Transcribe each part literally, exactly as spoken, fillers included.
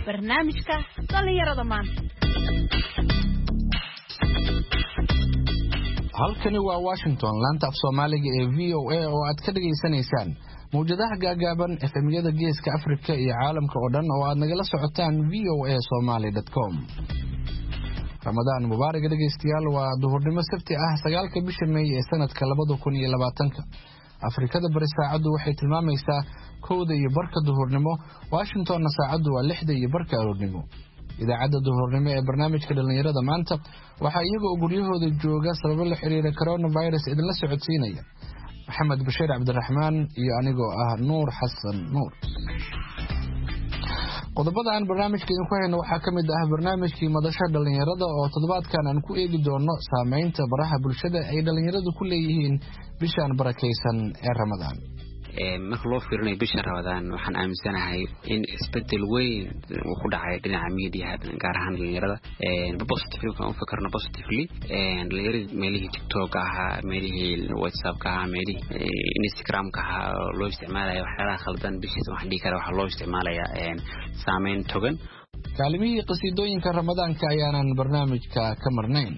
barnaamijka dhalinyarada maanta. halkani waa Washington, laanta af Soomaaliga ee V O A oo aad ka dhageysanaysaan mawjadaha gaagaaban F M-yada Geeska Afrika iyo caalamka oo dhan oo aad nagala socotaan v o a somali dot com. Ramadaan mubaarak dhageystayaal, waa duhurnimo Sabti ah sagaalka bisha May ee sanadka labada kun iyo labaatanka. Afrikada bari saacadu waxay tilmaamaysaa kowda iyo barka duhurnimo, Washingtonna saacadu waa lixda iyo barka aroornimo. idaacadda duhurnimo ee barnaamijka dhalinyarada maanta waxaa iyagoo guryahooda jooga sababo la xiriira coronavirus idinla socodsiinaya Maxamed Bashiir Cabdiraxmaan iyo anigoo ah Nuur Xasan Nuur. qodobada aan barnaamijka idinku hayno waxaa ka mid ah barnaamijkii madasha dhalinyarada oo toddobaadkan aan ku eegi doono saameynta baraha bulshada ay dhalinyaradu ku leeyihiin bishaan barakaysan ee Ramadaan. marka loo fiirinayo bisha Ramadaan waxaan aaminsanahay in isbedel weyn uu ku dhacay dhinaca media gaar ahaan dhalinyarada ee positive ka u fikirno positively ee dhalinyarada meelihii TikTok ah, meelihii WhatsApp ka, meelihii Instagram ka loo isticmaalayo waxyaalaha khaldan bishiisa waxaan dhigi karaa waxa loo isticmaalayaa saameyn togan. kaalimihii qasiidooyinka Ramadaanka ayaanan barnaamijka ka marnayn.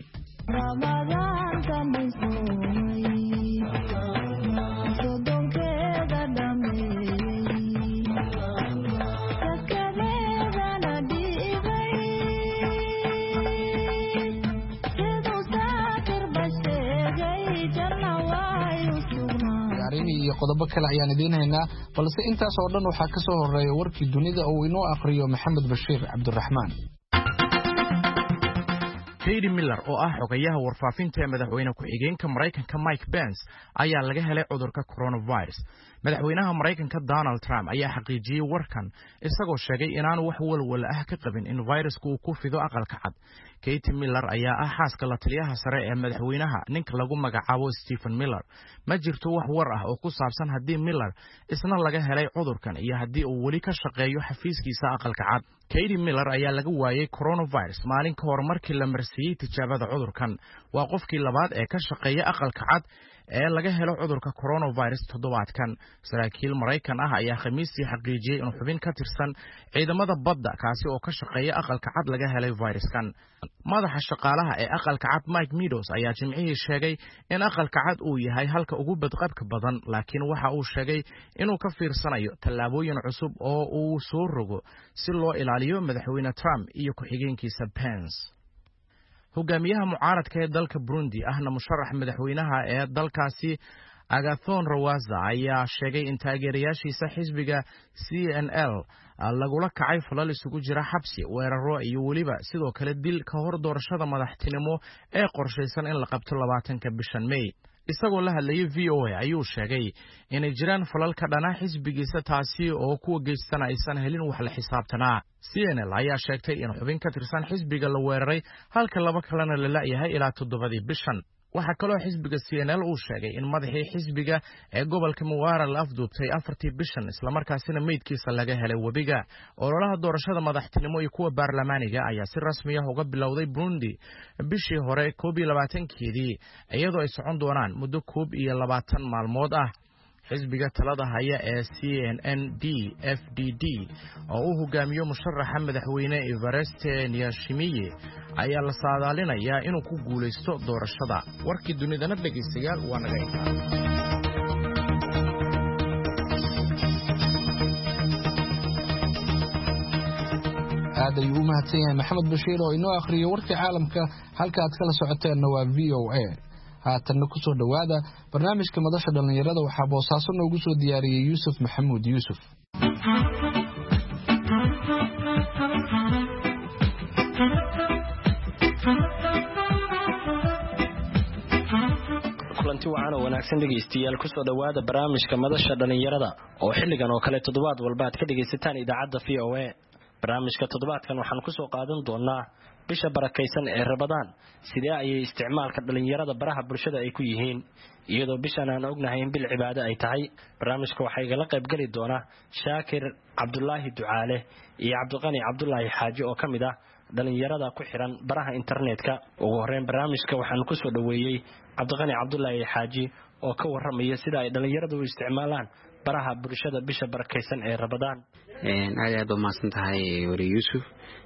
iyo qodobo kale ayaan idiin haynaa, balse intaas oo dhan waxaa ka soo horeeya warkii dunida oo inoo akhriyo Maxamed Bashiir Cabdiraxmaan. Katie Miller oo ah xogayaha warfaafinta ee madaxweyne ku-xigeenka Mareykanka Mike Pence ayaa laga helay cudurka coronavirus. madaxweynaha Mareykanka Donald Trump ayaa xaqiijiyay warkan isagoo sheegay inaanu wax walwal ah ka qabin in virusku uu ku fido aqalka cad. Katie Miller ayaa ah xaaska la taliyaha sare ee madaxweynaha ninka lagu magacaabo Stephen Miller. ma jirto wax war ah oo ku saabsan haddii Miller isna laga helay cudurkan iyo haddii uu weli ka shaqeeyo xafiiskiisa aqalka cad. Katie Miller ayaa laga waayay coronavirus maalin ka hor markii la marsiiyay tijaabada cudurkan. waa qofkii labaad ee ka shaqeeya aqalka cad ee laga helo cudurka coronavirus toddobaadkan. saraakiil Mareykan ah ayaa Khamiistii xaqiijiyay in xubin ka tirsan ciidamada badda kaasi oo ka shaqeeya aqalka cad laga helay viruskan. madaxa shaqaalaha ee aqalka cad Mike Meadows ayaa Jimcihii sheegay in aqalka cad uu yahay halka ugu badqabka badan, laakiin waxa uu sheegay inuu ka fiirsanayo tallaabooyin cusub oo uu soo rogo si loo ilaaliyo madaxweyne Trump iyo ku-xigeenkiisa Pence. hogaamiyaha mucaaradka ee dalka Burundi ahna musharax madaxweynaha ee dalkaasi Agathon Rwasa ayaa sheegay in taageerayaashiisa xisbiga C N L lagula kacay falal isugu jira xabsi, weeraro iyo weliba sidoo kale dil ka hor doorashada madaxtinimo ee qorshaysan in la qabto labaatanka bishan May. isagoo la hadlayay V O A ayuu sheegay inay jiraan falal ka dhana xisbigiisa taasi oo kuwa geystana aysan helin wax la xisaabtanaa. C N L ayaa sheegtay in xubin ka tirsan xisbiga la weeraray halka laba kalena la la'yahay ilaa toddobadii bishan. waxaa kaloo xisbiga C N L uu sheegay in madaxii xisbiga ee gobolka Muwara la afduubtay afartii bishan islamarkaasina meydkiisa laga helay webiga. ololaha doorashada madaxtinimo iyo kuwa baarlamaaniga ayaa si rasmi ah uga bilowday Burundi bishii hore koob iyo labaatankeedii iyadoo ay socon doonaan muddo koob iyo labaatan maalmood ah. xisbiga talada haya ee C N N D F D D oo uu hogaamiyo musharaxa madaxweyne Evariste Ndayishimiye ayaa la saadaalinayaa inuu ku guuleysto doorashada. warkii dunidana dhageystayaal waa naga intaa. aad ayuu u mahadsan yahay Maxamed Bashiir oo inoo akhriyo warkii caalamka. halka aad kala socoteenna waa V O A. haatanna ku soo dhawaada barnaamijka madasha dhalinyarada. waxaa boosaaso noogu soo diyaariyay Yuusuf Maxamuud Yuusuf. kulanti wacan oo wanaagsan dhegeystayaal ku soo dhawaada barnaamijka madasha dhalinyarada oo xilligan oo kale toddobaad walba aad ka dhegeysataan idaacadda V O A. barnaamijka toddobaadkan waxaan ku soo qaadan doonaa bisha barakaysan ee Ramadaan sidee ayay isticmaalka dhalinyarada baraha bulshada ay ku yihiin iyadoo bishan aan ognahay in bil cibaado ay tahay. barnaamijka waxay igala qayb gali doona Shaakir Cabdullaahi Ducaale iyo Cabdiqani Cabdullaahi Xaaji oo kamid ah dhalinyarada ku xiran baraha internetka. ugu horreyn barnaamijka waxaan ku soo dhaweeyay Cabdiqani Cabdullaahi Xaaji oo ka waramaya sida ay dhalinyaradu u isticmaalaan baraha bulshada bisha barakeysan ee Ramadaan. een aad aad u maasan tahay wari Yusuf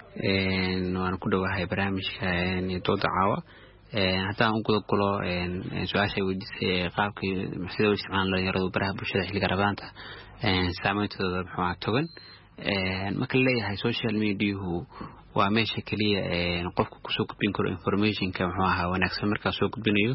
een waan ku dhawahay barnaamijka een dooda caawa een haddaan u guda galo een su'aasha weydiisay qaabkii sida uu isticmaalaan dhalinyaradu baraha bulshada xilliga Ramadaanta een saameyntooda maxaa togan een marka la leeyahay social media waa meesha kaliya ee qofku ku soo gudbin karo information-ka wuxuu ahaa wanaagsan marka soo gudbinayo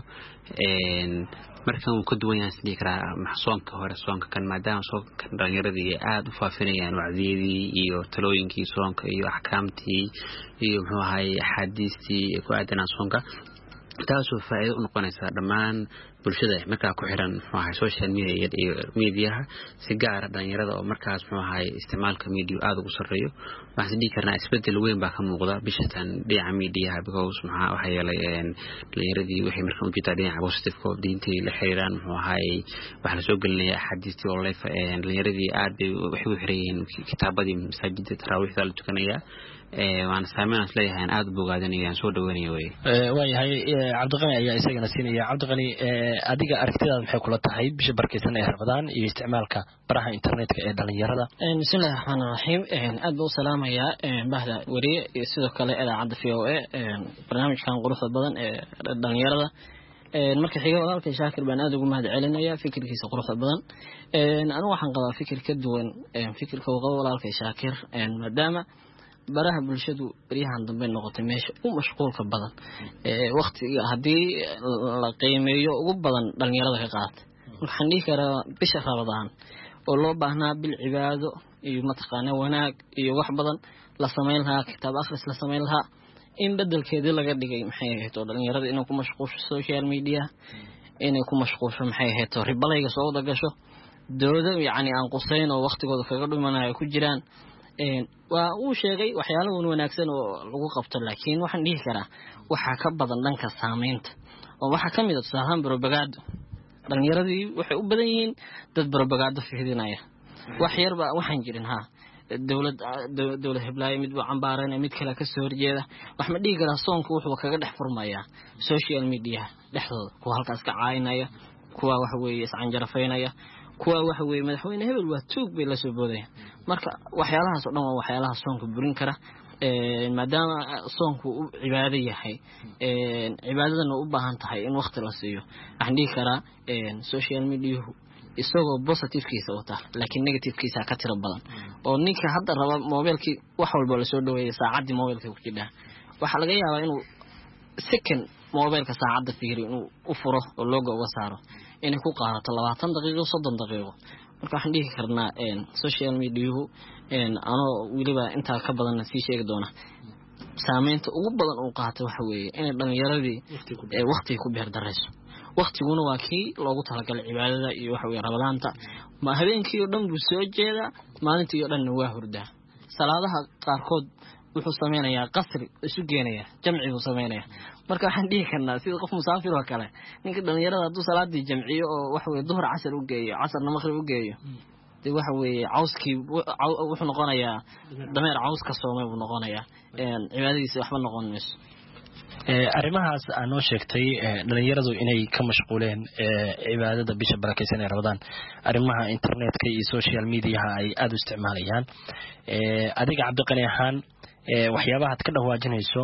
een marka uu ka duwan yahay sidii kara maxsoonka hore soonka kan maadaama soonka dhalinyaradii aad u faafinayaan wacdiyadii iyo talooyinkii soonka iyo ahkaamtii iyo wuxuu ahaa xadiistii ku aadan soonka taasoo faa'iido u noqonaysa dhammaan bulshada marka ku xiran waxa social media iyo media si gaar ah dhalinyarada oo markaas wuxuu ahaa isticmaalka media aad ugu sareeyo waxaan dhigi karnaa isbedel weyn baa ka muuqda bishatan dhinaca media because waxa waxa yeelay dhalinyaradii wixii markaa u jeedaa dhinaca positive ko diintii la xiriiraan wuxuu ahaa waxa la soo gelinaya xadiistii oo live dhalinyaradii aad bay waxay u xirayeen kitaabadii masaajidda taraawixda la tukanaya ee waan saameyn leeyahay aad u bogaadinayaan soo dhaweynaya way ee waayahay Cabdiqani ayaa isagana siinaya Cabdiqani ee adiga aragtidaada maxay kula tahay bisha barkeysan ee Ramadaan iyo isticmaalka baraha internetka ee dhalinyarada ee bismillaahir rahmaanir rahiim ee aad buu salaamaya ee bahda wariye iyo sidoo kale idaacadda V O A ee barnaamijkan quruxda badan ee dhalinyarada ee marka xiga walaalkay Shaakir baan aad ugu mahad celinaya fikirkiisa quruxda badan ee anigu waxaan qabaa fikir ka duwan ee fikirka uu qabo walaalkay Shaakir ee maadaama baraha bulshadu bariyahan dambe noqotay meesha u mashquulka badan ee waqtiga hadii la qiimeeyo ugu badan dhalinyarada ka qaata waxaan dhihi karaa bisha Ramadaan oo loo baahnaa bil cibaado iyo mataqaana wanaag iyo wax badan la sameyn lahaa kitaab akhris la sameyn lahaa in bedelkeedii laga dhigay maxay ahayd dhalinyarada inay ku mashquulsho social media inay ku mashquulsho maxay ahayd ribalayga soo wada gasho doodo yaani aan qusayn oo waqtigooda kaga dhumanayo ku jiraan een waa uu sheegay waxyaalo wanaagsan oo lagu qabto laakiin waxaan dhihi karaa waxa ka badan dhanka saameynta oo waxa kamid ah tusaalahan propaganda dhalinyaradii waxay u badan yihiin dad propaganda fidinaya wax yar ba waxaan jirin ha dawlad dawlad heblaay mid buu cambaareen mid kale ka soo horjeeda wax ma dhihi karaa soonku wuxuu kaga dhex furmayaa social media dhexdooda kuwa halkaas ka caayinaya kuwa wax weeye iscan jarafeynaya kuwa waxa weey madaxweyne hebel waa tuug bay la soo boodayaan marka waxyaalahaas oo dhan waa waxyaalaha soonka burin kara ee maadaama soonku uu cibaado yahay ee cibaadadana u baahan tahay in waqti la siiyo waxaan dhihi karaa ee social media isagoo positive kiisa wata laakiin negative kiisa ka tiro badan oo ninka hadda raba mobilkii wax walba la soo dhaweeyay saacadii mobilka ku jidha waxa laga yaabaa inuu second mobilka saacada fiiri inuu u furo oo logo uga saaro inay ku qaadato labaatan daqiiqo soddon daqiiqo marka waxaan dhihi karnaa een social media een anoo waliba inta ka badan si sheegi doona saameynta ugu badan uu qaatay waxa weeye in dhalinyaradii ee waqti ku beer dareyso waqtiguna waa kii loogu talagalay cibaadada iyo waxa weeye Ramadaanta ma habeenkii oo dhan buu soo jeeda maalintii oo dhan waa hurdaa salaadaha qaarkood wuxuu sameeynaya qasri isu geenaya jamci uu sameeynaya marka waxaan dhihi karnaa sida qof musaafir oo kale ninka dhalinyarada haduu salaadii jamciyo oo wax weey duhur casar u geeyo casarna maghrib u geeyo dee waxa weeye cawskii wuxuu noqonayaa dameer caws ka soomay uu noqonayaa een cibaadadiisa waxba noqon mayso ee arimahaas aan oo sheegtay dhalinyaradu inay ka mashquuleen ee cibaadada bisha barakeysan ee Ramadaan arimaha internetka iyo social media ay aad u isticmaalayaan ee adiga Cabdiqani ahaan ee waxyaabaha aad ka dhawaajinayso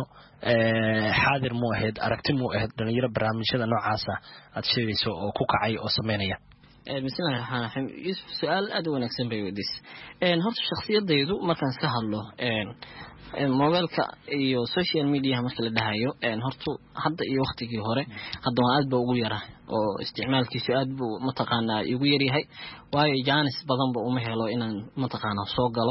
ee xaadir mu ahayd aragti mu ahayd dhalinyaro barnaamijyada noocaas ah aad sheegayso oo ku kacay oo sameynaya ee bismillaahir rahmaanir rahiim Yusuf su'aal aad u wanaagsan bay weydiis een horta shakhsiyadaydu markaan ka hadlo een mobilka iyo social media marka la dhahayo een horta hadda iyo waqtigii hore hadda waan aad ba ugu yaraa oo isticmaalkiisu aad buu mataqaanaa igu yar yahay waayo jaanis badan ba uma helo inaan mataqaanaa soo galo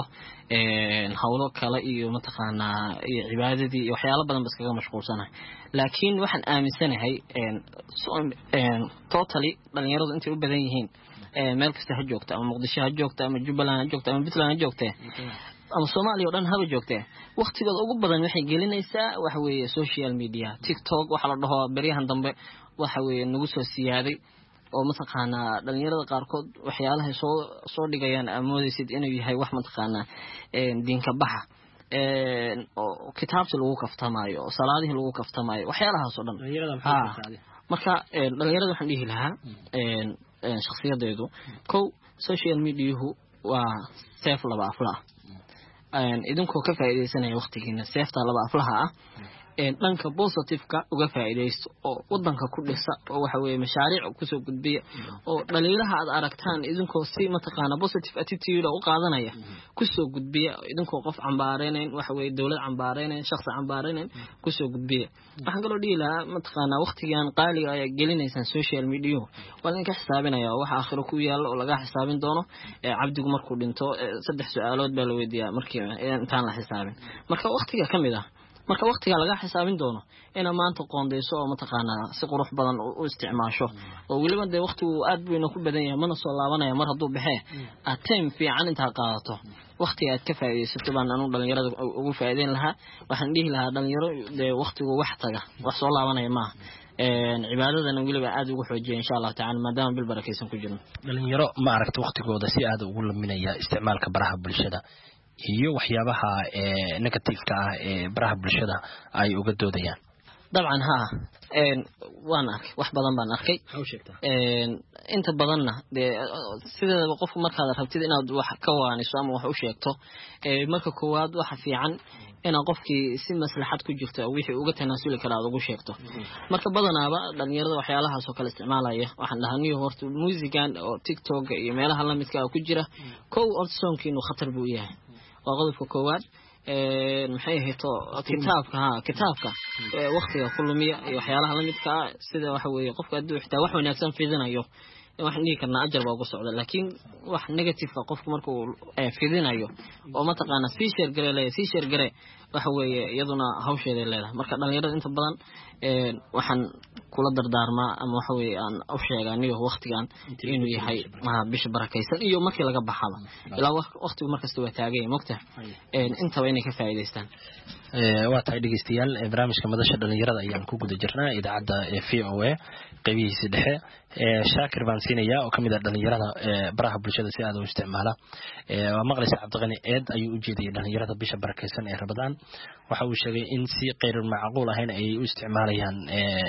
een hawlo kale iyo mataqaanaa iyo cibaadadii iyo waxyaalo badan bas kaga mashquulsanahay laakiin waxaan aaminsanahay een een totally dhalinyaradu intay u badan yihiin ee meel kasta ha joogto ama Muqdisho ha joogto ama Jubbaland ha joogto ama Puntland ha joogto ama Soomaaliya oo dhan haba joogtay waqtigooda ugu badan waxay gelinaysaa waxa weeye social media TikTok waxa la dhaho bariyahan dambe waxa weeye nagu soo siyaaday oo mataqaana dhalinyarada qaarkood waxyaalaha soo soo dhigayaan amoodaysid inuu yahay wax mataqaana een diinka baxa een oo kitaabta lagu kaftamayo oo salaadaha lagu kaftamayo waxyaalahaas oo dhan marka dhalinyarada waxaan dhihi lahaa een shakhsiyadeedu kow social mediahu waa seef laba afla ah idinkoo ka faa'iideysanaya waqtigiina seefta laba aflaha ah dhanka positive-ka uga faa'iideysto oo wadanka ku dhisa oo waxa weeye mashaariic ku soo gudbiya oo dhaliilaha aad aragtaan idinkoo si mataqaana positive attitude u qaadanaya ku soo gudbiya idinkoo qof cambaareyneen waxa weeye dawlad cambaareyneen shakhsi cambaareyneen ku soo gudbiya waxaan kaloo dhiilaa mataqaana waqtigan qaaliga ay gelinaysan social media wala in ka xisaabinaya waxa aakhiro ku yaalo oo laga xisaabin doono cabdigu markuu dhinto saddex su'aalood baa la weydiiyaa markii intaan la xisaabin marka waqtiga kamid ah marka waqtiga laga xisaabin doono ina maanta qoondeyso oo mataqaana si qurux badan u isticmaasho oo waliba de waqtigu aad buu inoo ku badan yahay mana soo laabanaya mar haduu baxee aad time fiican inta qaadato waqtiga aad ka faa'iideysato baan anu dhalinyarada ugu faa'iideyn lahaa waxaan dhihi lahaa dhalinyaro de waqtigu wax taga wax soo laabanaya ma een cibaadadana waliba aad ugu xoojiyo insha Allah ta'ala maadaama bil barakeysan ku jirno dhalinyaro ma aragto waqtigooda si aad ugu laminaya isticmaalka baraha bulshada iyo waxyaabaha ee negative-ka ah ee baraha bulshada ay uga doodayaan dabcan ha een waan arkay wax badan baan arkay een inta badanna de sideedaba qofku markaad rabtid inaad wax ka waaniso ama wax u sheegto ee marka koowaad waxa fiican ina qofkii si maslaxad ku jirto wixii uga tanaasuli kara ugu sheegto marka badanaaba dhalinyarada waxyaalahaas oo kale isticmaalaya waxaan dhahaniyo horta musican oo TikTok iyo meelaha la midka ah ku jira kow ordsonkiinu khatar buu yahay وقضف كواد maxay hayto kitaabka ha kitaabka waqtiga kulmiya iyo waxyaalaha la midka sida waxa weeye qofka haduu xitaa wax wanaagsan fidinayo wax nii kana ajar baa ugu socda laakiin wax negative ah qofku markuu fidinayo oo ma taqaana si share gareelay si share gare waxa weeye iyaduna hawsheeda leedahay marka dhalinyarada inta badan ee waxaan kula dardaarmaa ama waxa weeye aan u sheegaaniyo waqtigan inuu yahay ma bisha barakeysan iyo markii laga baxaba ilaa waqtigu markasta waa taagay moogta ee inta way inay ka faa'iideystaan ee waa tahay dhageystayaal barnaamijka madasha dhalinyarada ayaan ku guda jirnaa idaacada V O A qaybihiisa dhexe ee Shaakir baan siinaya oo kamid ah dhalinyarada ee baraha bulshada si aad u isticmaala ee waa maqlaysa Cabdiqani eed ayuu u jeediyay dhalinyarada bisha barakeysan ee Ramadaan waxa uu sheegay in si qeyr macquul ahayn ay u isticmaalayaan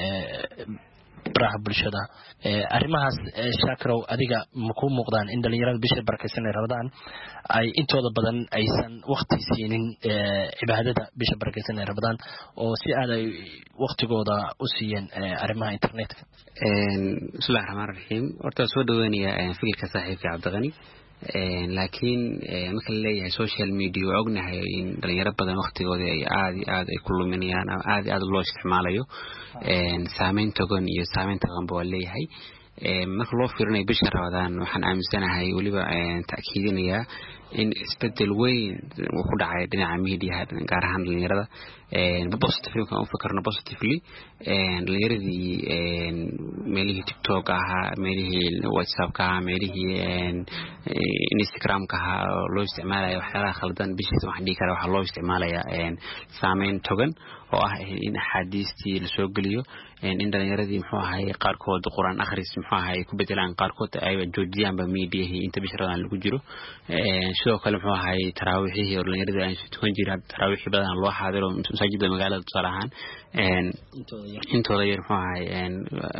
ee baraha bulshada ee arimahaas Shaakirow adiga ma ku muuqdaan in dhalinyarada bisha barakeysan ee Ramadaan ay intooda badan aysan waqti siinin ee cibaadada bisha barakeysan ee Ramadaan oo si aad ay waqtigooda u siiyeen arimaha internetka een bismillaahir rahmaanir rahiim horta soo dhaweynaya fikirka saaxiibka Cabdiqani een laakiin marka la leeyahay social media oo ognahay in dhalinyaro badan waqtigooda ay aad iyo aad ay ku luminayaan aad iyo aad loo isticmaalayo een saameyn togan iyo saameyn togan baa leeyahay ee marka loo fiirinayo bisha Ramadaan waxaan aaminsanahay waliba taakiidinaya in isbedel weyn uu ku dhacay dhinaca media gaar ahaan dhalinyarada een positive ka u fakarno positively een dhalinyaradi een meelihii TikTok aha meelihii WhatsApp ka meelihii een Instagram ka loo isticmaalayo waxyaalaha khaldan bisha wax dhigi kara waxa loo isticmaalayaa een saameyn togan oo ah in xadiistii la soo galiyo in dhalinyaradii muxuu ahay qaarkood quraan akhris muxuu ahay ku bedelaan qaarkood ay joojiyaan ba meediyaha inta bisharadan lagu jiro ee sidoo kale muxuu ahay taraawiixii oo dhalinyarada ay tukan jiraan taraawiixii badan loo xaadiro masaajidda magaalada Tusaalahaan een intooda yar muxuu ahay een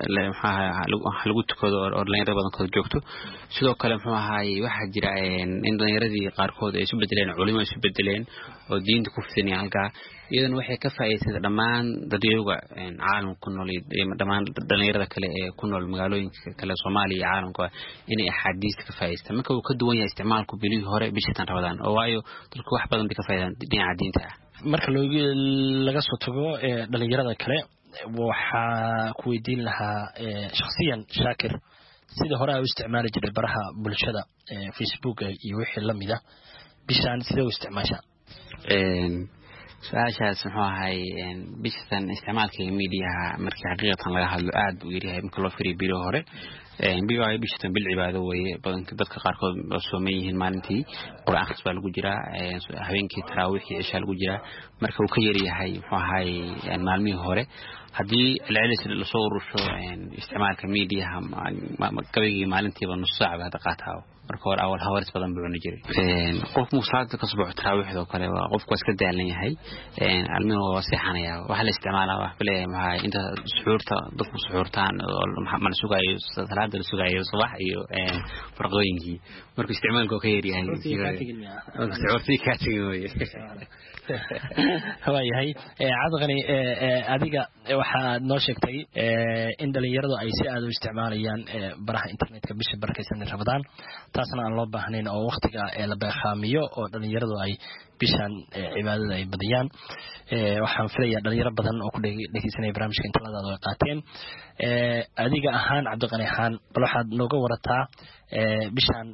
waxa lagu tukado oo dhalinyarada badan ka joogto sidoo kale muxuu ahay waxa jira in dhalinyaradii qaarkood ay isu bedeleen culimo isu bedeleen oo diinta ku fidinayaan halka iyadana waxay ka faa'iideysay dhamaan dadweynaha caalamka ku nool iyo dhamaan dhalinyarada kale ee ku nool magaalooyinka kale Soomaaliya iyo caalamka inay xadiis ka faa'iideystaan marka uu ka duwan yahay isticmaalku bilihii hore bishan Ramadaan oo waayo dadku wax badan ka faa'iidaan dhinaca diinta marka laga soo tago dhalinyarada kale waxa ku weydiin lahaa shakhsiyan Shaakir sida hore ay u isticmaali jiray baraha bulshada Facebook iyo wixii la mid ah bishan sida u isticmaasha een su'aashaas muxuu ahay bishan isticmaalka media markii xaqiiqatan laga hadlo aad u yiri marka loo fiiriyo bilo hore een biyo ay bishan bil cibaado weeye badanka dadka qaarkood oo Soomaaliyiin maalintii quraan akhris baa lagu jiraa habeenkii taraawiixii isha lagu jiraa marka uu ka yar yahay muxuu ahay maalmihii hore hadii celcelis la soo urusho isticmaalka media ma qabigi maalintiiba nus saac baad qaataa marka hore awal hawaris badan buu cuni jiray een qof musaad ka subax taraawiixdo kale waa qofku iska daalan yahay een almiino wasaxanaya waxa la isticmaalaa wax bileey maxay inta suxuurta dadku suxuurtaan oo ma sugayo salaada salaada sugayo subax iyo een farqooyinkii markuu isticmaalku ka yaryahay socodkii ka tagay hawayahay cadqani adiga waxa noo sheegtay in dhalinyaradu ay si aad u isticmaalayaan baraha internetka bisha barakeysan Ramadaan taasna aan loo baahnayn oo waqtiga la beeqaamiyo oo dhalinyaradu ay bishan cibaadada ay badiyaan waxaan filayaa dhalinyaro badan oo ku dhageysanaya barnaamijka intalada ay qaateen adiga ahaan Cabdiqani ahaan bal waxaad nooga warataa bishan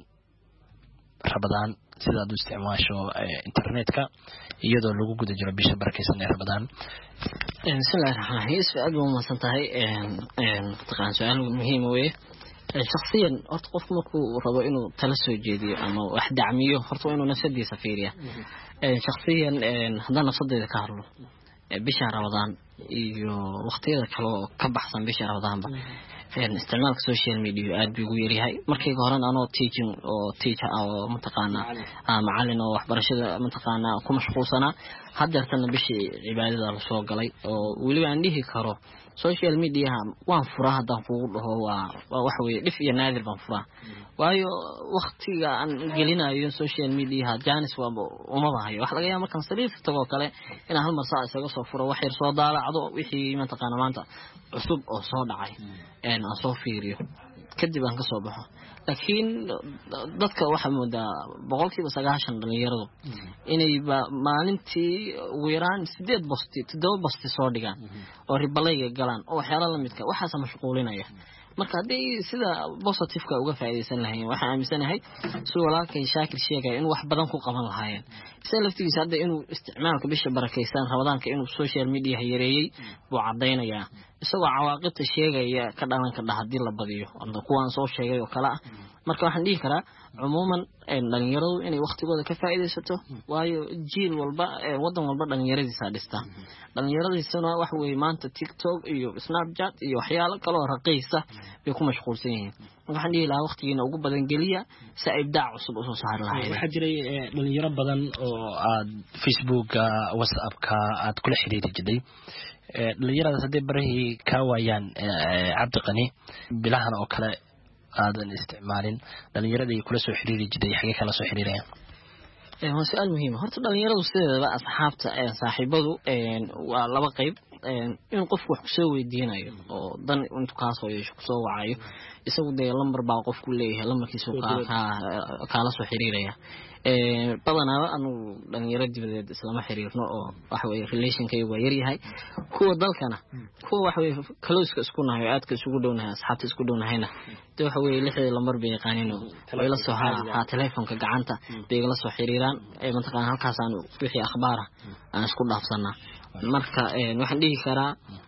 Ramadaan sida aad u isticmaasho internetka iyadoo lagu guda jiro bisha barakeysan Ramadaan bismillahir rahmaanir rahiim aad buu maasan tahay een taqaan su'aal muhiim weeye shakhsiyan horta qof markuu rabo inuu tala soo jeediyo ama wax dacmiyo horta inuu nafsadiisa fiiriyo ee shakhsiyan haddana nafsadeeda ka hadlo bisha Ramadaan iyo waqtiyada kale oo ka baxsan bisha Ramadaanba een isticmaalka social media aad buu ugu yaryahay markii hore anoo teaching oo teacher oo mataqaana macallin oo waxbarashada mataqaana ku mashquulsana hadda bishii cibaadada la soo galay oo waliba aan dhihi karo social media waan furaa hadan kugu dhaho waa wax weey dhif iyo naadir baan furaa waayo waqtiga aan gelinayo social media jaanis waa uma bahayo wax laga yaabo markaan sariif tago kale in hal mar saac isaga soo furo wax yar soo daalacdo wixii mataqaana maanta cusub oo soo dhacay een aan soo fiiriyo kadib aan ka soo baxo laakiin dadka waxa moodaa boqolkiiba sagaashan dhalinyaradu inay maalintii ugu yaraan sideed bosti todoba bosti soo dhigaan oo ribalayga galaan oo waxyaalo la midka waxaas mashquulinaya marka hadii sida positive ka uga faa'iideysan lahayn waxa aaminsanahay si walaalkay Shaakir sheegay in wax badan ku qaban lahaayeen isla laftigiisa hadda inuu isticmaalka bisha barakeysan Ramadaanka inuu social media yareeyay buu cadeynaya isagoo cawaaqibta sheegaya ka dhalan ka hadii la badiyo anda kuwaan soo sheegay oo kala marka waxaan dhihi karaa umuuman dhalinyaradu inay waqtigooda ka faa'iideysato waayo jiil walba wadan walba dhalinyaradiisa dhista dhalinyaradiisuna wax weey maanta TikTok iyo Snapchat iyo waxyaalo kale oo raqiisa bay ku mashquulsan yihiin waxaan dhihi lahaa waqtigiina ugu badan geliya si ay ibdaac cusub u soo saar lahayd waxa jiray dhalinyaro badan oo aad Facebook-ka WhatsApp-ka aad kula xiriiri jiray dhalinyarada hadii barahi ka waayaan Cabdiqani bilahan oo kale aadan isticmaalin dhalinyarada kula soo xiriiri jiray xagee kala soo xiriirayaan ee waa su'aal muhiim horta dhalinyaradu sideedaba asxaabta ee saaxiibadu ee waa laba qayb in qofku wax soo weydiinayo oo dan intu ka soo yeesho soo wacayo isagu de lambar baa qofku leeyahay lambarkiisu ka kala soo xiriiraya ee badanaa anu dhalinyarada dibadeed islama xiriirno oo wax weey relationkaygu waa yar yahay kuwa dalkana kuwa wax weey close isku nahay aad ka isugu dhownahay asxaabta isku dhownahayna de wax weey lixda lambar bay yaqaanino way la soo ha telefoonka gacanta bay la soo xiriiraan ee mataqaan halkaas aan wixii akhbaar aan isku dhaafsanaa marka ee waxaan dhihi karaa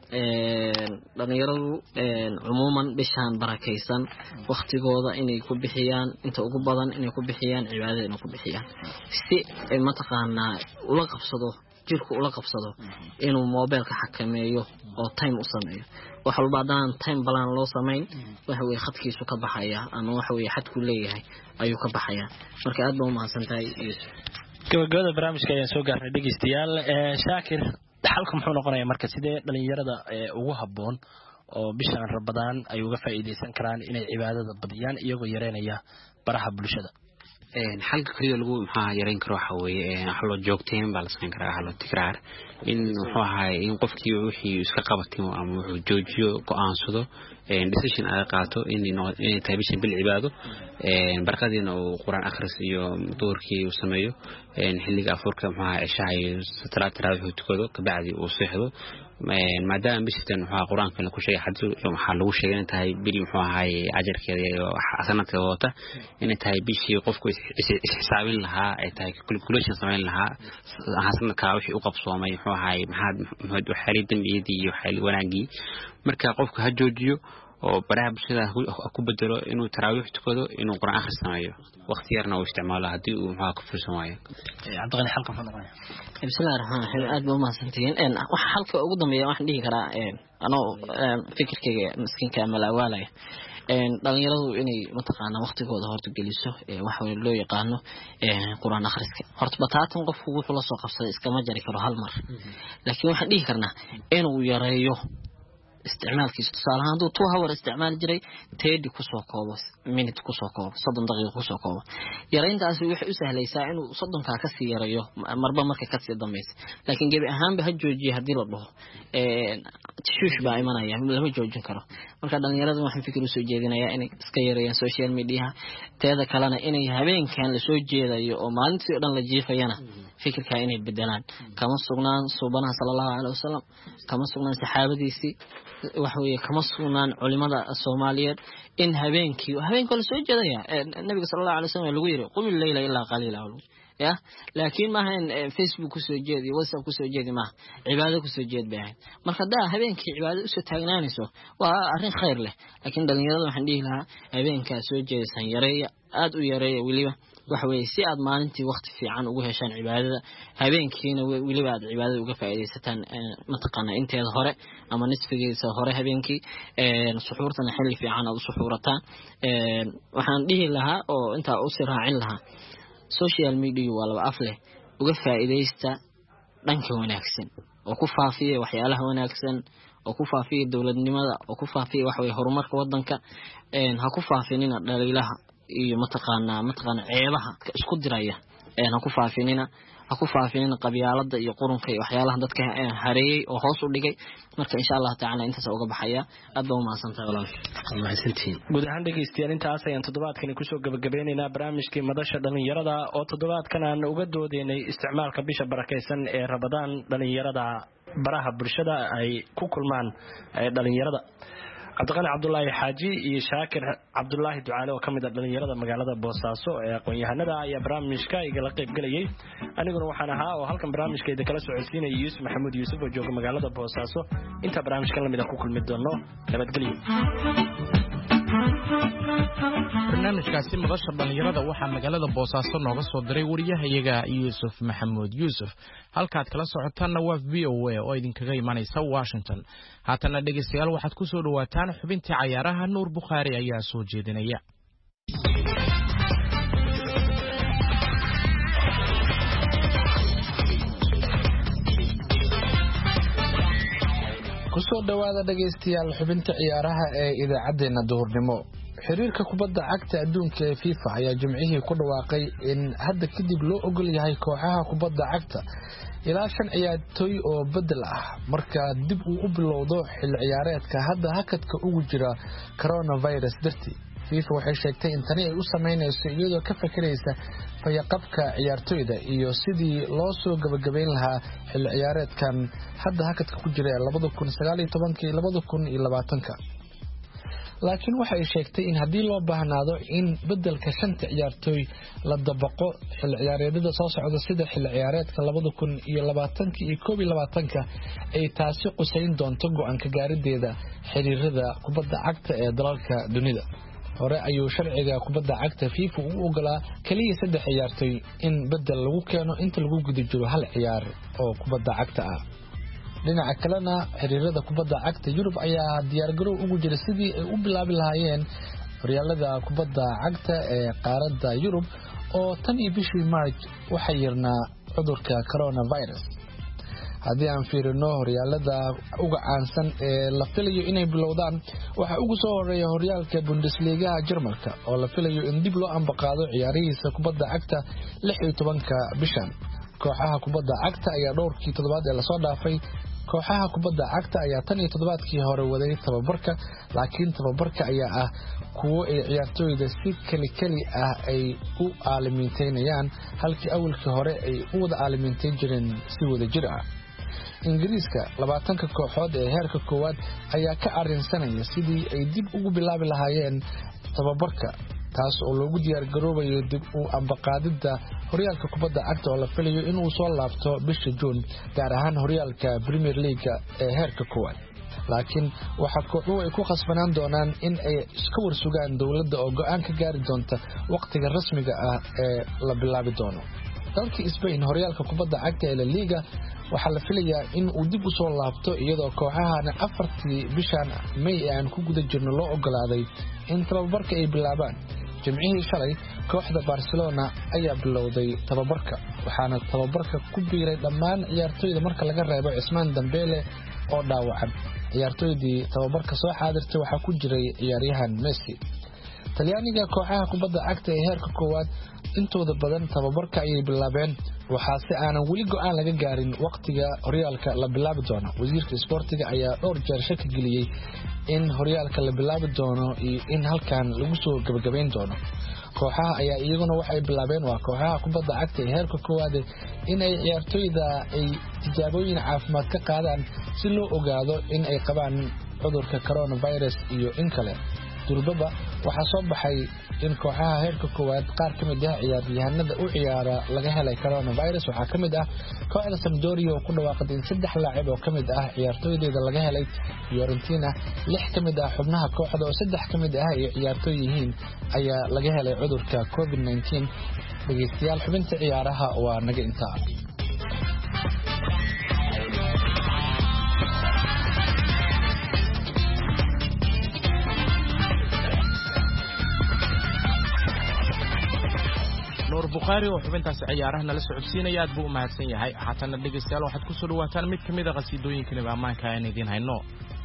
ee dhalinyaradu ee umuuman bishan barakeysan waqtigooda inay ku bixiyaan inta ugu badan inay ku bixiyaan cibaadada inay ku bixiyaan si ay mataqaana ula qabsado jirku ula qabsado inuu mobilka xakameeyo oo time u sameeyo wax walba daan time balan loo sameyn waxa way khadkiisu ka baxaya ama waxa way xadku leeyahay ayuu ka baxaya marka aad baa u mahadsantahay gabagabada barnaamijka ayaan soo gaarnay dhageystayaal Shaakir halka muxuu noqonayaa marka sidee dhalinyarada ugu haboon oo bishan Ramadaan ay uga faa'iideysan karaan inay cibaadada badiyaan iyagoo yareynaya baraha bulshada een halka kaliya lagu maxaa yareyn karo waxa weeye wax loo joogteen baa la sameyn karaa wax loo tikraar in wuxuu ahay in qofkii wixii iska qabatay ama wuxuu joojiyo go'aansado een decision ay qaato in inay tahay bishan bil cibaado een barqadiina uu quraan akhris iyo doorkii uu sameeyo een xilliga afurka maxaa ishaay salaad tarawih tukado ka bacdi uu seexdo maadaama bishan waxa quraanka la ku sheegay xadiis waxa lagu sheegay in tahay bil muxuu ahay ajarkeeda iyo sanadka wata in tahay bishii qofku xisaabin lahaa ay tahay calculation sameyn lahaa hasanka wixii u qabsoomay muxuu ahay maxaad maxaad u xariidan iyadii iyo xil wanaagi marka qofku ha joojiyo oo baraha bulshada ku bedelo inuu tarawih tukado inuu quraan akhris sameeyo waqti yarna uu isticmaalo hadii uu waxa ku fiirsan waayo Cabdiqani halka wuxuu noqonayaa bismillaahir rahmaanir rahiim aad baa mahadsantiin een waxa halka ugu dambeeya waxaan dhihi karaa een ano fikirkayga miskiinka ama la waalay een dhalinyaradu inay mataqaana waqtigooda horta geliso ee wax weyn loo yaqaano ee quraan akhriska horta bataatan qofku wuxuu la soo qabsaday iska ma jari karo hal mar laakiin waxaan dhihi karnaa inuu yareeyo isticmaalkiisa tusaale ahaan hadduu two hour isticmaali jiray thirty kusoo koobo minute kusoo koobo soddon daqiiqo kusoo koobo yarayntaasi waxay u sahlaysaa inuu soddonkaa kasii yarayo marba marka kasii dambaysa laakiin gebi ahaanba ha joojiye haddii la dhaho tishuush baa imanaya lama joojin karo marka dhalinyarada waxaan fikir usoo jeedinayaa inay iska yareeyaan social mediaha teeda kalena inay habeenkan lasoo jeedayo oo maalintii oo dhan la jiifayana fikirkaa inay bedelaan kama sugnaan suubanaha sala allahu caleyhi wasalam kama sugnaan saxaabadiisii waxa weeye kama sugnaan culimada Soomaaliyeed in habeenkii habeenkii la soo jeedaya nabiga sallallahu alayhi wasallam lagu yiri qum al-layla illa qalila ya laakiin ma ahan Facebook ku soo jeedi WhatsApp ku soo jeedi ma cibaado ku soo jeed baa marka daa habeenkii cibaado u soo taagnaanayso waa arrin khayr leh laakiin dhalinyarada waxaan dhihi lahaa habeenka soo jeedisan yareeya aad u yareeya waliba waxa weeye si aad maalintii waqti fiican ugu heshaan cibaadada habeenkiina waliba aad cibaadada uga faa'iideysataan mataqaana inteeda hore ama nisfigeeda hore habeenkii ee suxuurtana xilli fiican aad u suxuurataan ee waxaan dhihi lahaa oo inta u sii raacin lahaa social media waa laba af leh uga faa'iideysta dhanka wanaagsan oo ku faafiya waxyaalaha wanaagsan oo ku faafiya dawladnimada oo ku faafiya wax way horumarka wadanka een ha ku faafinina dhaliilaha iyo mataqaana mataqaana ceebaha isku diraya een ha ku faafinina ha ku faafinina qabyaalada iyo qurunka iyo waxyaalaha dadka hareeyay oo hoos u dhigay marka insha Allah taala intaas uga baxaya aad baa u maasantahay walaal mahadsantiin guud ahaan dhageystayaal intaas ayaan toddobaadkan ku soo gabagabeynayna barnaamijkii madasha dhalinyarada oo toddobaadkan aan uga doodeynay isticmaalka bisha barakeysan ee Ramadaan dhalinyarada baraha bulshada ay ku kulmaan dhalinyarada Cabdiqani Cabdullaahi Xaaji iyo Shaakir Cabdullaahi Ducaale oo kamid ah dhalinyarada magaalada Boosaaso ee aqoon-yahanada ayaa barnaamijka igala qayb galayay aniguna waxaan ahaa oo halkan barnaamijkeeda kala socodsiinay Yuusuf Maxamuud Yuusuf oo jooga magaalada Boosaaso inta barnaamijkan la mid ah ku kulmi doono nabadgelyo barnaamijkaasi madasha dhalinyarada waxaa magaalada Boosaaso nooga soo diray wariyahayaga Yuusuf Maxamuud Yuusuf halkaad kala socotaanna waa V O A oo idinkaga imanaysa Washington haatana dhegeystayaal waxaad ku soo dhawaataan xubintii cayaaraha Nuur Bukhaari ayaa soo jeedinaya kusoo dhawaada dhageystayaal xubinta ciyaaraha ee idaacadeena duhurnimo xiriirka kubadda cagta adduunka ee FIFA ayaa jimcihii ku dhawaaqay in hadda kadib loo ogol yahay kooxaha kubadda cagta ilaa shan ciyaartooy oo bedel ah marka dib uu u bilowdo xilli ciyaareedka hadda hakadka ugu jira coronavirus dartii FIFA waxay sheegtay in tani ay u sameynayso iyadoo ka fakaraysa fayaqabka ciyaartooyda iyo sidii loo soo gabagabeyn lahaa xilli ciyaareedkan hadda hakadka ku jira laba kun sagaal iyo toban iyo laba kun iyo labaatan laakiin waxa ay sheegtay in haddii loo baahnaado in bedelka shanta ciyaartooy la dabaqo xilli ciyaareedada soo socda sida xilli ciyaareedka laba kun iyo labaatan iyo koob iyo labaatan ay taasi qusayn doonto go'aan ka gaarideeda xiriirada kubadda cagta ee dalalka dunida hore ayuu sharciga kubadda cagta FIFA u ogolaa kaliya saddex ciyaartooy in bedel lagu keeno inta lagu guda jiro hal ciyaar oo kubadda cagta ah dhinaca kalena xiriirada kubadda cagta Yurub ayaa diyaar garow ugu jira sidii ay u bilaabi lahaayeen horyaalada kubadda cagta ee qaaradda Yurub oo tan iyo bishii March waxa yarnaa cudurka coronavirus haddii aan fiirino horyaalada uga caansan ee la filayo inay bilowdaan waxa ugu soo horeeya horyaalka Bundesliga Jarmalka oo la filayo in dib loo ambaqaado ciyaarihiisa kubadda cagta lix iyo tobanka bishan kooxaha kubadda cagta ayaa dhowrkii toddobaad ee la soo dhaafay kooxaha kubadda cagta ayaa tan iyo toddobaadkii hore waday tababarka laakiin tababarka ayaa ah kuwo ay ciyaartooyda si kali kali ah ay u aalamiinteynayaan halkii awalkii hore ay u wada aalamiinteyn jireen si wada jir ah ingiriiska labaatanka kooxood ee heerka koowaad ayaa ka arrinsanaya sidii ay dib ugu bilaabi lahaayeen tababarka taas oo loogu diyaar garoobayo dib u ambaqaadida horyaalka kubadda cagta oo la filayo inuu soo laabto bisha June gaar ahaan horyaalka Premier League ee heerka koowaad laakiin waxa kooxuhu ay ku khasbanaan doonaan in ay iska warsugaan dawladda oo go'aan ka gaari doonta waqtiga rasmiga ah ee la bilaabi doono dalka Spain horyaalka kubadda cagta ee La Liga waxa la filayaa in uu dib u soo laabto iyadoo kooxahana afartii bishan May aan ku guda jirno loo ogolaaday in tababarka ay bilaabaan jimcihii shalay kooxda Barcelona ayaa bilowday tababarka waxaana tababarka ku biiray dhammaan ciyaartooyda marka laga reebo Ismaan Dembele oo dhaawacan ciyaartoydii tababarka soo xaadirtay waxaa ku jiray ciyaaryahan Messi. Talyaaniga kooxaha kubadda cagta ee heerka koowaad intooda badan tababarka ayay bilaabeen waxaa si aanan weli go'aan laga gaarin waqtiga horyaalka la bilaabi doono. Wasiirka isboortiga ayaa dhowr jeer shaki geliyay in horyaalka la bilaabi doono iyo in halkan lagu soo gabagabeyn doono. kooxaha ayaa iyaguna waxay bilaabeen waa kooxaha kubadda cagta ee heerka koowaad in ay ciyaartoyda ay tijaabooyin caafimaad ka qaadaan si loo ogaado in ay qabaan cudurka coronavirus iyo in kale. durbaba waxaa soo baxay in kooxaha heerka koowaad qaar ka mid ah ciyaaryahanada u ciyaara laga helay coronavirus. waxaa ka mid ah kooxda Sampdoria oo ku dhawaaqday in saddex laacib oo ka mid ah ciyaartoydeeda laga helay. Fiorentina lix ka mid ah xubnaha kooxda oo saddex ka mid ah ay ciyaartoy yihiin ayaa laga helay cudurka covid nineteen. dhageystayaal xubinta ciyaaraha waa naga intaa. Nuur Bukhari oo xubintaas ciyaaraha nala socodsiinaya aad buu u mahadsan yahay. haatan dhageystayaal waxaad ku soo dhawaataan mid kamid ah qasiidooyinka ammaanka aan idin hayno.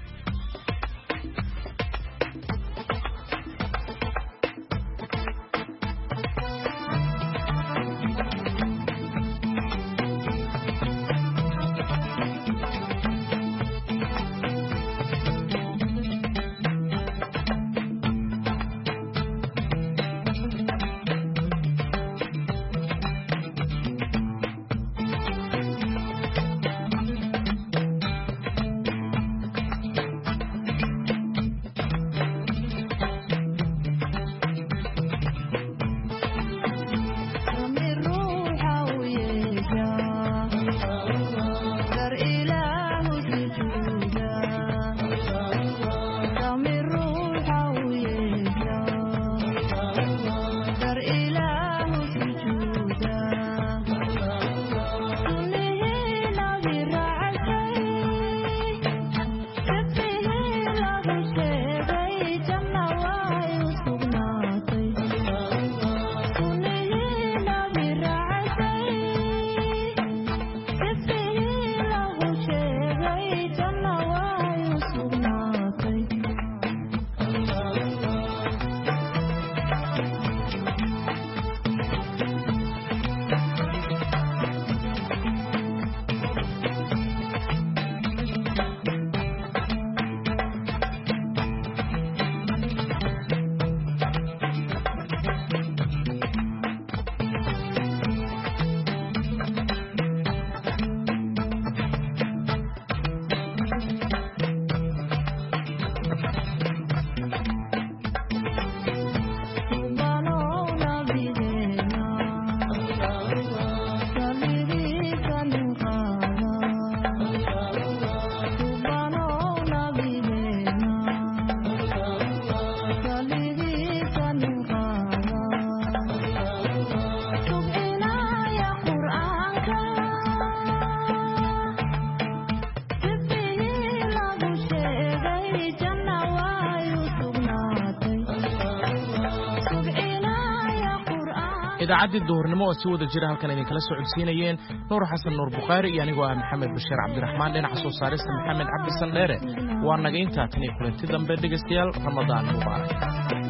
idaacadii duhurnimo oo si wada jira halkan idin kala soo codsiinayeen Nuur Xasan Nuur Bukhari iyo anigoo ah Maxamed Bashiir Cabdiraxmaan dhinaca soo saarista Maxamed Cabdi Sandheere waa naga intaa tan iyo kulanti dambe dhageystayaal Ramadaan Mubaarak.